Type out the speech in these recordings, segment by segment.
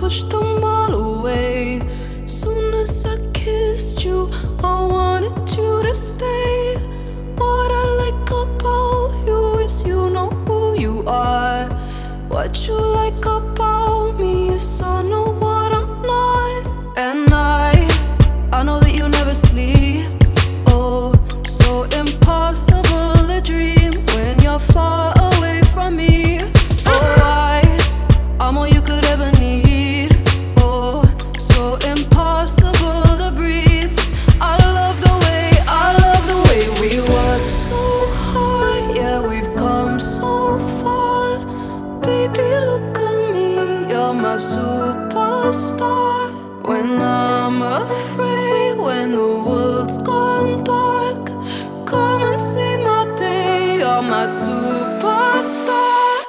pushed them all away. Soon as I kissed you, I wanted you to stay. What I like about you is you know who you are. What you like about me is I know what I'm not. And I know that you never sleep. Oh, so impossible to dream when you're far away from me. Oh, I'm all you could ever need. Oh, so impossible to breathe. I love the way we work so hard. Yeah, we've come so far. Baby, look at me, you're my superstar. When I'm afraid, when the world's gone dark, come and see my day, you're my superstar.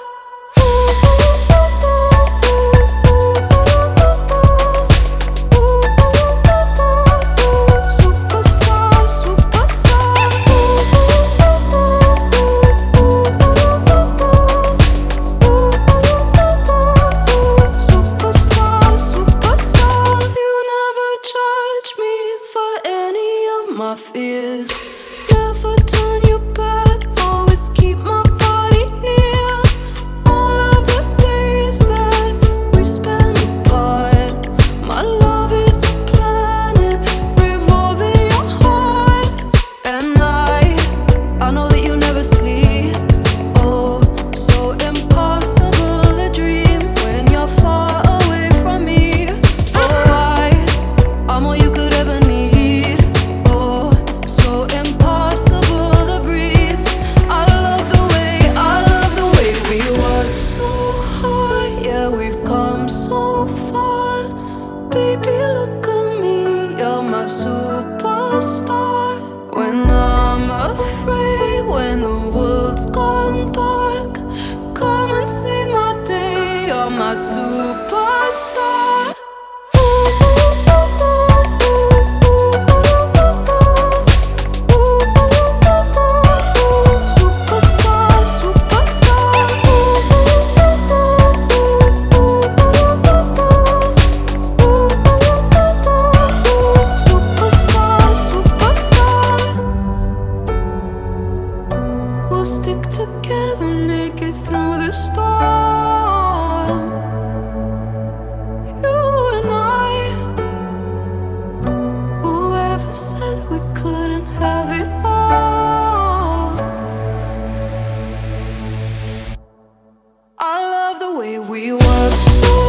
My fears, never turn your back, always keep my body near. All of the days that we spend apart, my love is a planet revolving your heart. And I know that you never sleep. Oh, so impossible to dream when you're far away from me. Oh, I'm all you could ever need. Baby, look at me, you're my superstar. When I'm afraid, when the world's gone dark, come and see my day, you're my superstar. We'll stick together, make it through the storm. You and I. Whoever said we couldn't have it all? I love the way we work so